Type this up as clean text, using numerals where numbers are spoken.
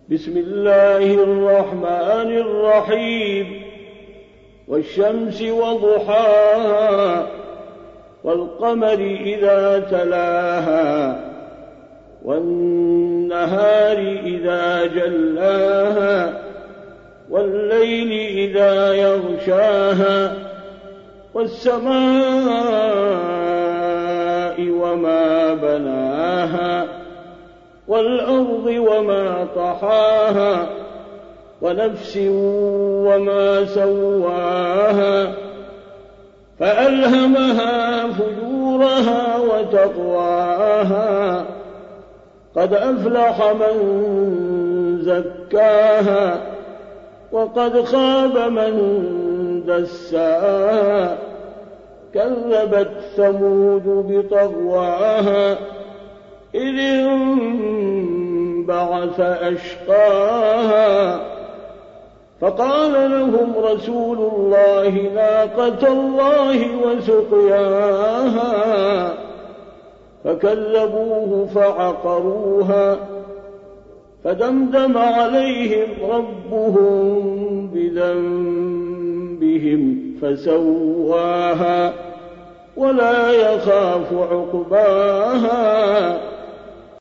بسم الله الرحمن الرحيم والشمس وضحاها والقمر إذا تلاها والنهار إذا جلاها والليل إذا يغشاها والسماء وما بناها والأرض وما طحاها ونفس وما سواها فألهمها فجورها وتقواها قد أفلح من زكاها وقد خاب من دساها كذبت ثمود بطغواها إذ انبعث أشقاها فقال لهم رسول الله ناقة الله وسقياها فكذبوه فعقروها فدمدم عليهم ربهم بذنبهم فسواها ولا يخاف عقباها